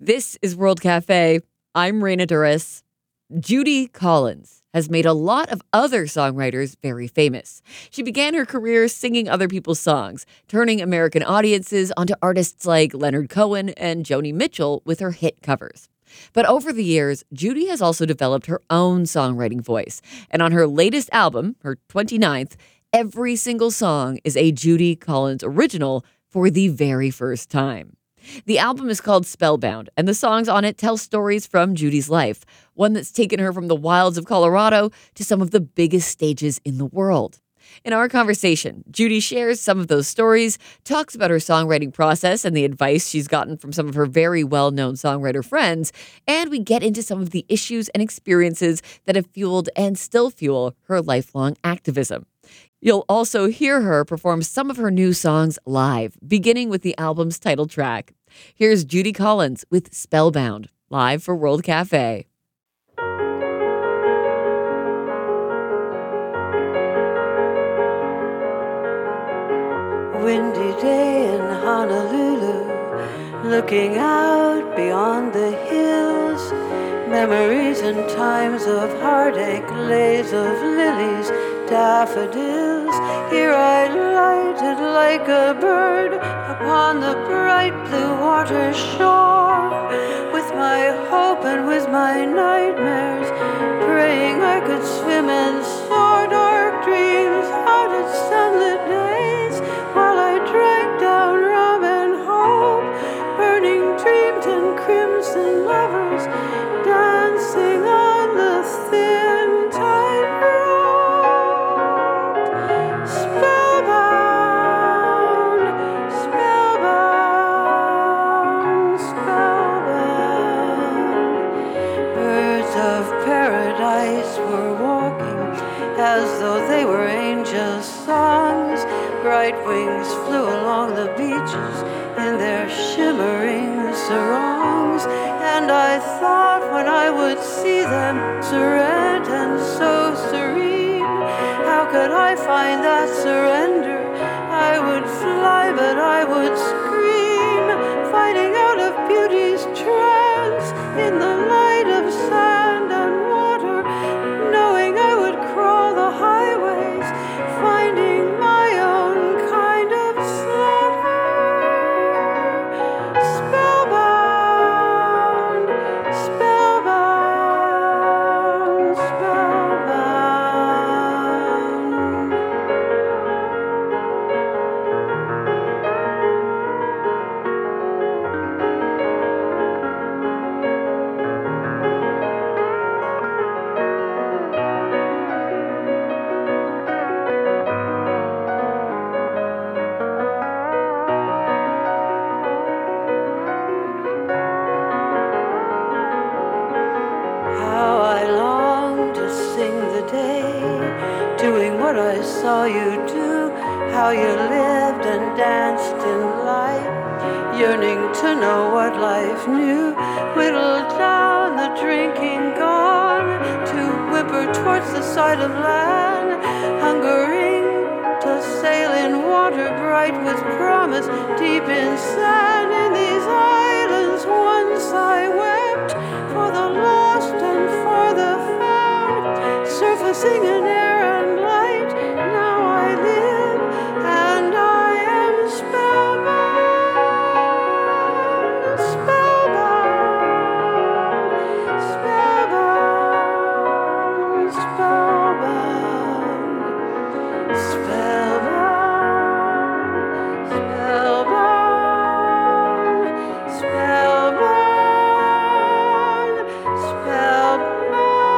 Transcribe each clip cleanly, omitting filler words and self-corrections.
This is World Cafe. I'm Raina Duras. Judy Collins has made a lot of other songwriters very famous. She began her career singing other people's songs, turning American audiences onto artists like Leonard Cohen and Joni Mitchell with her hit covers. But over the years, Judy has also developed her own songwriting voice. And on her latest album, her 29th, every single song is a Judy Collins original for the very first time. The album is called Spellbound, and the songs on it tell stories from Judy's life, one that's taken her from the wilds of Colorado to some of the biggest stages in the world. In our conversation, Judy shares some of those stories, talks about her songwriting process and the advice she's gotten from some of her very well-known songwriter friends, and we get into some of the issues and experiences that have fueled and still fuel her lifelong activism. You'll also hear her perform some of her new songs live, beginning with the album's title track. Here's Judy Collins with Spellbound, live for World Cafe. Windy day in Honolulu, looking out beyond the hills. Memories and times of heartache, lays of lilies, daffodils. Here I lighted like a bird upon the bright blue water shore, with my hope and with my nightmares, praying I could swim and soar. Dark dreams out at sunlit days, while I drank down rum and hope, burning dreams and crimson lovers, dancing on the thin tightrope. Spellbound, spellbound, spellbound. Birds of paradise were walking as though they were angels' songs. Bright wings flew along the beaches in their shimmering sarongs, and I thought when I would see them serene and so serene, how could I find that surrender? I would fly, but I would scream, finding out of beauty's trance in the light of sand and water, knowing I would crawl the highways, finding my own kind of slaughter. Spellbound, spellbound, spellbound. How I long to sing the day, doing what I saw you do, how you lived and danced in light, yearning to know what life knew, whittled down the drinking gone, to whimper towards the sight of land, hungering to sail in water bright with promise, deep in sand. In these islands once I wept for the lost and for the found, surfacing in air and light. Now I live and I am spellbound, spellbound, spellbound, spellbound, spellbound, spellbound, spellbound, spellbound.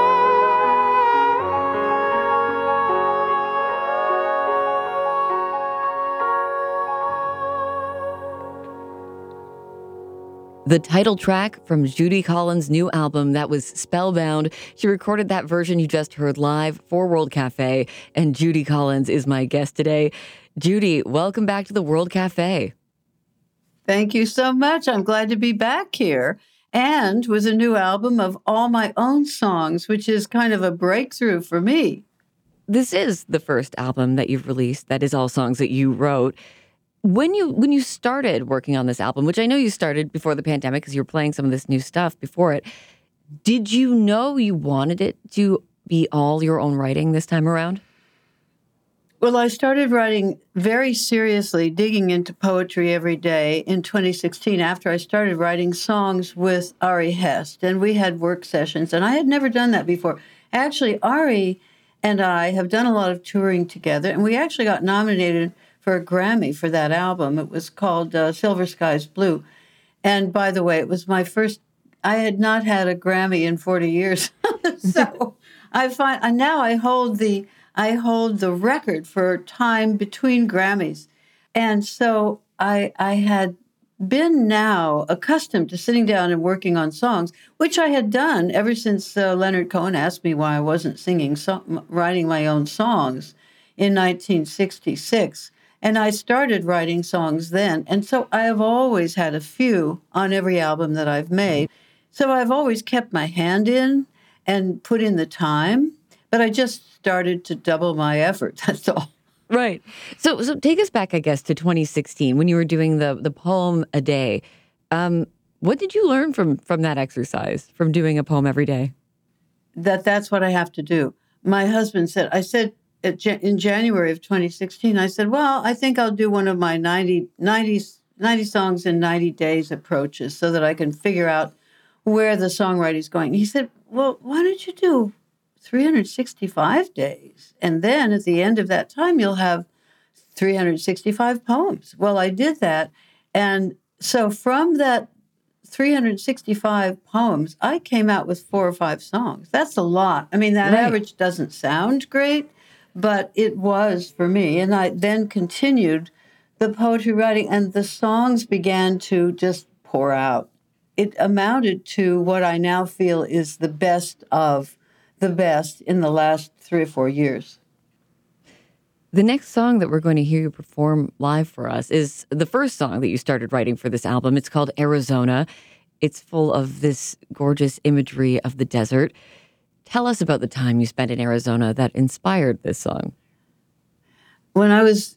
The title track from Judy Collins' new album, that was Spellbound. She recorded that version you just heard live for World Cafe, and Judy Collins is my guest today. Judy, welcome back to the World Cafe. Thank you so much. I'm glad to be back here. And with a new album of all my own songs, which is kind of a breakthrough for me. This is the first album that you've released that is all songs that you wrote. When you started working on this album, which I know you started before the pandemic because you were playing some of this new stuff before it, did you know you wanted it to be all your own writing this time around? Well, I started writing very seriously, digging into poetry every day in 2016 after I started writing songs with Ari Hest, and we had work sessions, and I had never done that before. Actually, Ari and I have done a lot of touring together, and we actually got nominated for a Grammy for that album. It was called Silver Skies Blue. And by the way, it was my first, I had not had a Grammy in 40 years. So I find now I hold the record for time between Grammys. And so I had been now accustomed to sitting down and working on songs, which I had done ever since Leonard Cohen asked me why I wasn't writing my own songs in 1966. And I started writing songs then. And so I have always had a few on every album that I've made. So I've always kept my hand in and put in the time, but I just started to double my effort. That's all. Right. So take us back, I guess, to 2016 when you were doing the poem a day. What did you learn from that exercise, from doing a poem every day? That's what I have to do. My husband said, in January of 2016, I said, well, I think I'll do one of my 90 songs in 90 days approaches so that I can figure out where the songwriting's going. He said, well, why don't you do 365 days? And then at the end of that time, you'll have 365 poems. Well, I did that. And so from that 365 poems, I came out with 4 or 5 songs. That's a lot. I mean, that Right. average doesn't sound great, but it was for me. And I then continued the poetry writing, and the songs began to just pour out. It amounted to what I now feel is the best of the best in the last 3 or 4 years. The next song that we're going to hear you perform live for us is the first song that you started writing for this album. It's called Arizona. It's full of this gorgeous imagery of the desert. Tell us about the time you spent in Arizona that inspired this song. When I was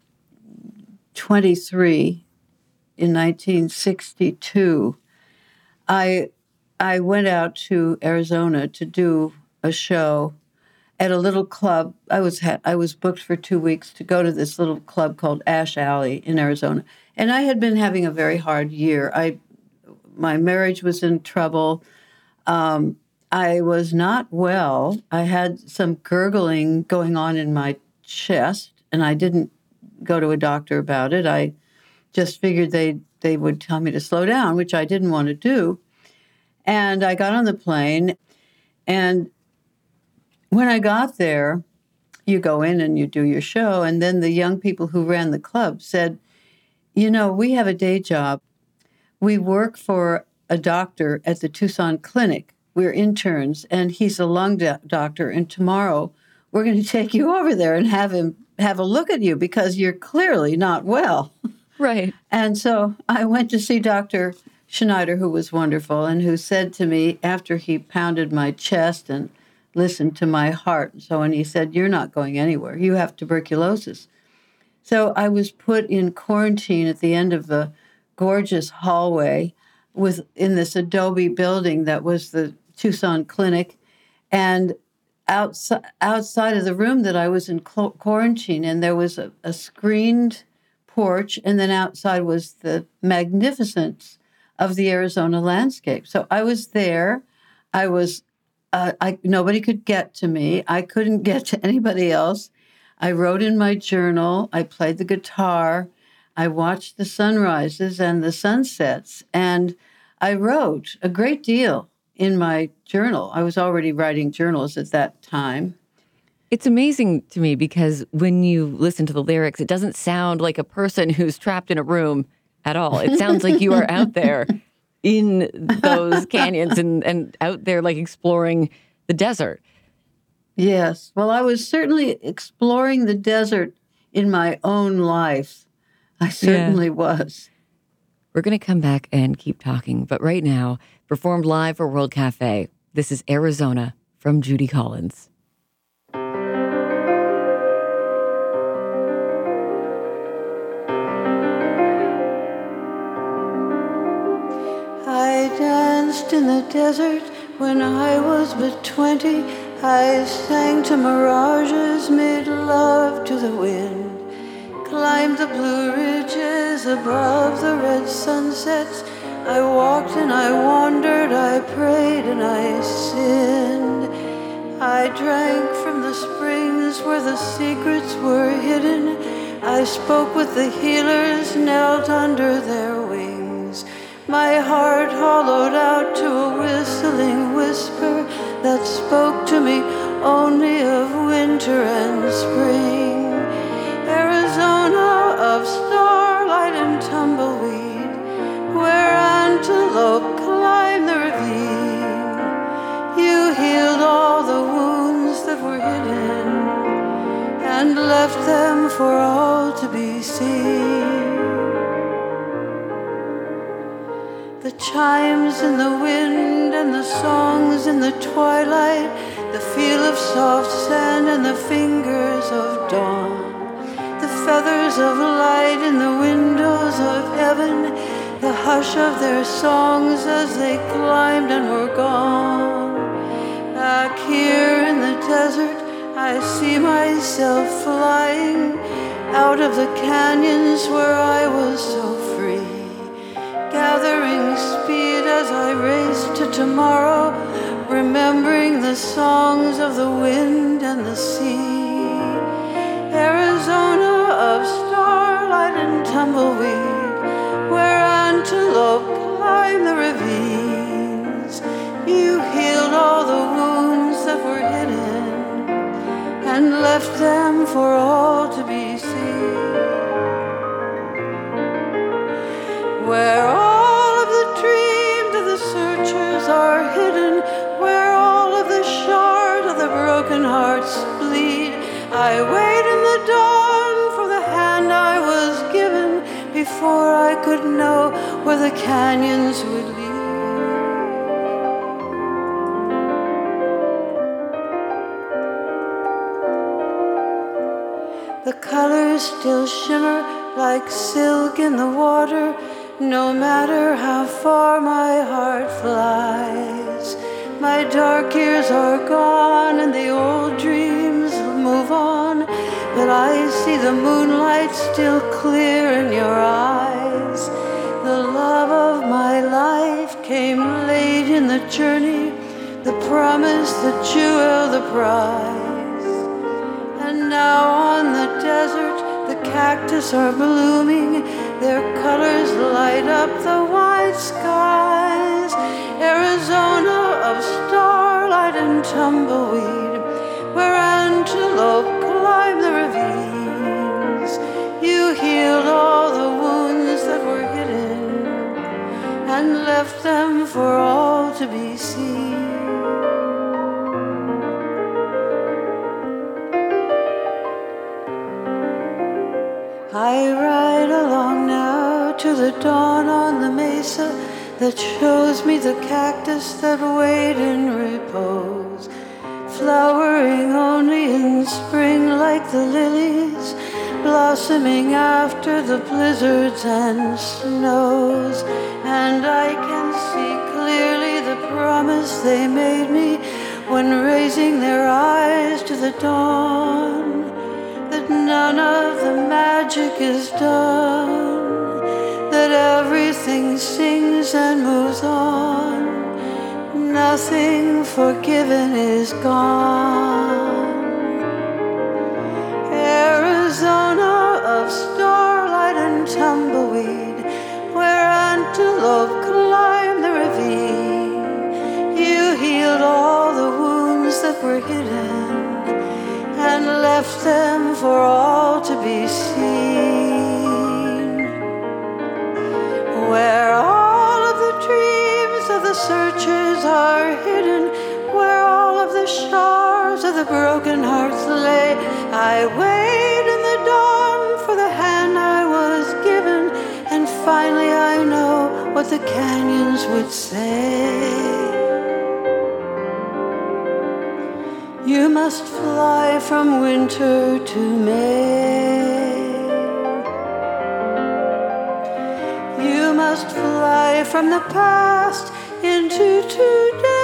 23 in 1962, I went out to Arizona to do a show at a little club. I was booked for 2 weeks to go to this little club called Ash Alley in Arizona. And I had been having a very hard year. My marriage was in trouble. I was not well. I had some gurgling going on in my chest, and I didn't go to a doctor about it. I just figured they would tell me to slow down, which I didn't want to do. And I got on the plane, and when I got there, you go in and you do your show, and then the young people who ran the club said, you know, we have a day job. We work for a doctor at the Tucson Clinic. We're interns, and he's a lung doctor, and tomorrow we're going to take you over there and have him have a look at you because you're clearly not well. Right. And so I went to see Dr. Schneider, who was wonderful, and who said to me after he pounded my chest and listened to my heart and so on, he said, you're not going anywhere. You have tuberculosis. So I was put in quarantine at the end of the gorgeous hallway in this adobe building that was the Tucson Clinic. And outside of the room that I was in quarantine in, there was a screened porch, and then outside was the magnificence of the Arizona landscape. So I was there. Nobody could get to me. I couldn't get to anybody else. I wrote in my journal. I played the guitar. I watched the sunrises and the sunsets. And I wrote a great deal in my journal. I was already writing journals at that time. It's amazing to me because when you listen to the lyrics, it doesn't sound like a person who's trapped in a room at all. It sounds like you are out there in those canyons and out there like exploring the desert. Yes. Well, I was certainly exploring the desert in my own life. I certainly was. We're going to come back and keep talking. But right now, performed live for World Cafe, this is Arizona from Judy Collins. danced in the desert when I was but 20. I sang to mirages, made love to the wind, climbed the blue ridges above the red sunsets. I walked and I wandered, I prayed and I sinned. I drank from the springs where the secrets were hidden. I spoke with the healers, knelt under their wings. My heart hollowed out to a whistling whisper that spoke to me only of winter and spring. Arizona of starlight and tumbleweed, where antelope climbed the ravine. You healed all the wounds that were hidden and left them for all to be seen. The chimes in the wind and the songs in the twilight, the feel of soft sand and the fingers of dawn, the feathers of light in the windows of heaven, the hush of their songs as they climbed and were gone. Back here in the desert, I see myself flying out of the canyons where I was so free, gathering speed as I raced to tomorrow, remembering the songs of the wind and the sea. Arizona of starlight and tumbleweed, where antelope climb the ravines. You healed all the wounds that were hidden and left them for all to be seen. Where all of the dreams of the searchers are hidden, where all of the shards of the broken hearts bleed, I wait in the dawn for the hand I was given before I could know where the canyons would lead. The colors still shimmer like silk in the water, no matter how far my heart flies. My dark years are gone and the old dreams move on, but I see the moonlight still clear in your eyes. The love of my life came late in the journey, the promise, the jewel, the prize. And now on the desert, the cactus are blooming, their colors light up the wide skies. Arizona of starlight and tumbleweed, where antelope climb the ravines. You healed all the wounds that were hidden and left them for all to be seen. I ride along now to the dawn on the mesa that shows me the cactus that wait in repose, flowering only in spring like the lilies, blossoming after the blizzards and snows. And I can see clearly the promise they made me when raising their eyes to the dawn, that none of the magic is done, that everything sings and moves on, nothing forgiven is gone. Arizona of starlight and tumbleweed, where antelope climb the ravine. You healed all the wounds that were hidden and left them for all to be seen. Where all of the dreams of the searchers are hidden, where all of the shards of the broken hearts lay, I wait in the dawn for the hand I was given, and finally I know what the canyons would say. You must fly from winter to May. You must fly from the past into today.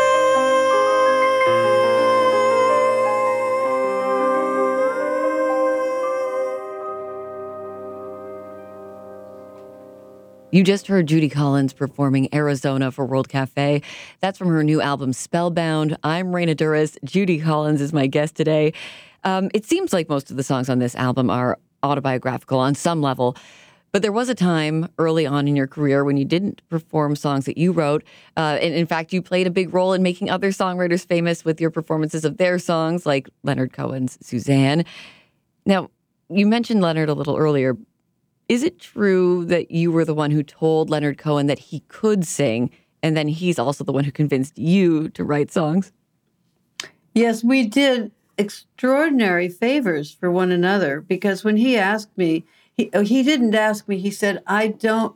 You just heard Judy Collins performing Arizona for World Cafe. That's from her new album, Spellbound. I'm Raina Douris. Judy Collins is my guest today. It seems like most of the songs on this album are autobiographical on some level, but there was a time early on in your career when you didn't perform songs that you wrote. And in fact, you played a big role in making other songwriters famous with your performances of their songs, like Leonard Cohen's Suzanne. Now, you mentioned Leonard a little earlier. Is it true that you were the one who told Leonard Cohen that he could sing, and then he's also the one who convinced you to write songs? Yes, we did extraordinary favors for one another, because when he asked me, he didn't ask me, he said, I don't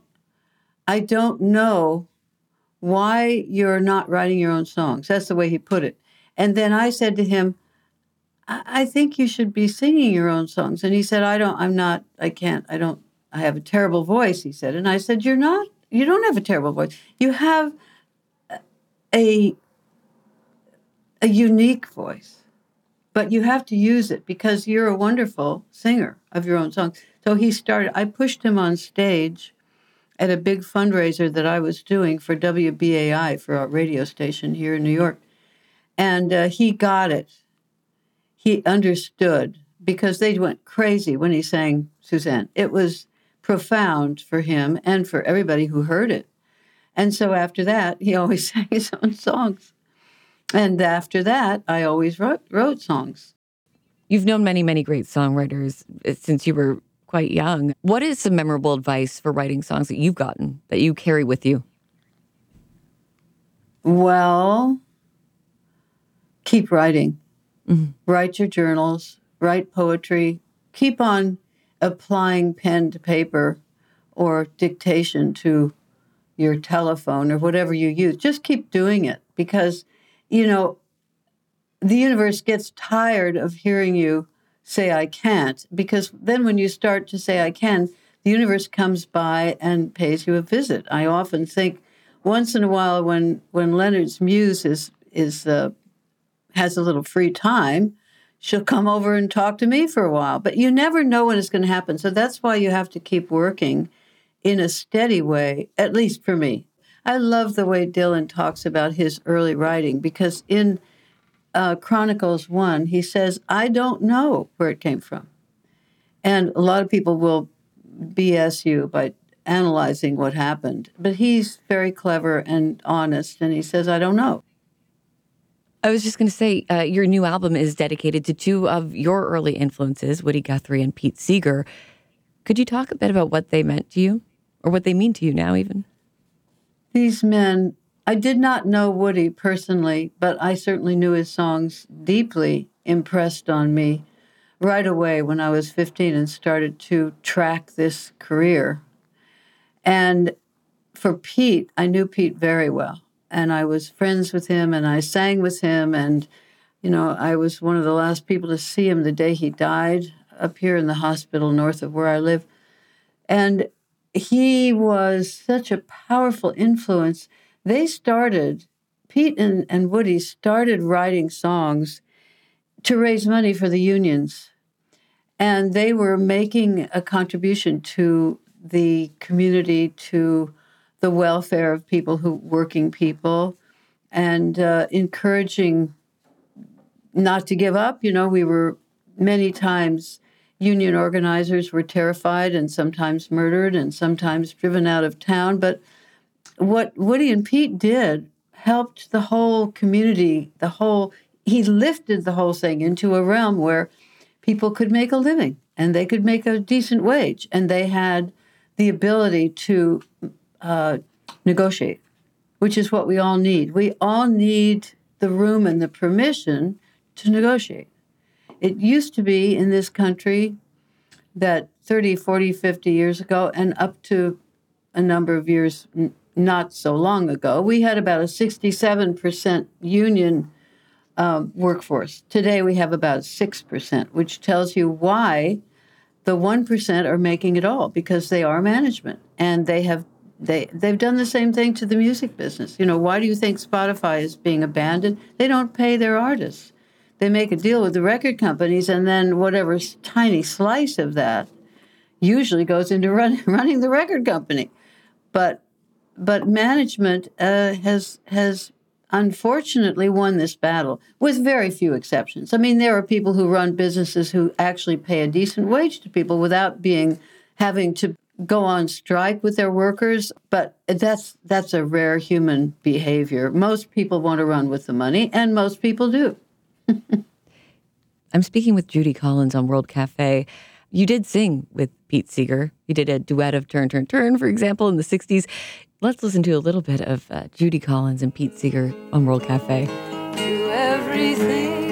know why you're not writing your own songs. That's the way he put it. And then I said to him, I think you should be singing your own songs. And he said, I have a terrible voice, he said. And I said, you don't have a terrible voice. You have a unique voice, but you have to use it because you're a wonderful singer of your own songs. So I pushed him on stage at a big fundraiser that I was doing for WBAI, for our radio station here in New York. And he got it. He understood, because they went crazy when he sang Suzanne. It was profound for him and for everybody who heard it. And so after that, he always sang his own songs. And after that, I always wrote songs. You've known many, many great songwriters since you were quite young. What is some memorable advice for writing songs that you've gotten, that you carry with you? Well, keep writing. Mm-hmm. Write your journals, write poetry, keep on applying pen to paper or dictation to your telephone or whatever you use. Just keep doing it, because, the universe gets tired of hearing you say, I can't, because then when you start to say, I can, the universe comes by and pays you a visit. I often think once in a while when Leonard's muse has a little free time, she'll come over and talk to me for a while. But you never know when it's going to happen. So that's why you have to keep working in a steady way, at least for me. I love the way Dylan talks about his early writing, because in Chronicles 1, he says, I don't know where it came from. And a lot of people will BS you by analyzing what happened. But he's very clever and honest, and he says, I don't know. I was just going to say, your new album is dedicated to two of your early influences, Woody Guthrie and Pete Seeger. Could you talk a bit about what they meant to you, or what they mean to you now even? These men, I did not know Woody personally, but I certainly knew his songs deeply impressed on me right away when I was 15 and started to track this career. And for Pete, I knew Pete very well. And I was friends with him, and I sang with him. And, I was one of the last people to see him the day he died up here in the hospital north of where I live. And he was such a powerful influence. Pete and Woody started writing songs to raise money for the unions. And they were making a contribution to the community, to the welfare of working people, and encouraging not to give up. We were many times, union organizers were terrified and sometimes murdered and sometimes driven out of town. But what Woody and Pete did helped the whole community, he lifted the whole thing into a realm where people could make a living and they could make a decent wage, and they had the ability to negotiate, which is what we all need. We all need the room and the permission to negotiate. It used to be in this country that 30, 40, 50 years ago, and up to a number of years not so long ago, we had about a 67% union workforce. Today we have about 6%, which tells you why the 1% are making it all, because they are management, and they have they've done the same thing to the music business. Why do you think Spotify is being abandoned? They don't pay their artists. They make a deal with the record companies, and then whatever tiny slice of that usually goes into running the record company. But management has unfortunately won this battle, with very few exceptions. I mean, there are people who run businesses who actually pay a decent wage to people without having to go on strike with their workers, but that's a rare human behavior. Most people want to run with the money, and most people do. I'm speaking with Judy Collins on World Cafe. You did sing with Pete Seeger. You did a duet of Turn, Turn, Turn, for example, in the 60s. Let's listen to a little bit of Judy Collins and Pete Seeger on World Cafe. To everything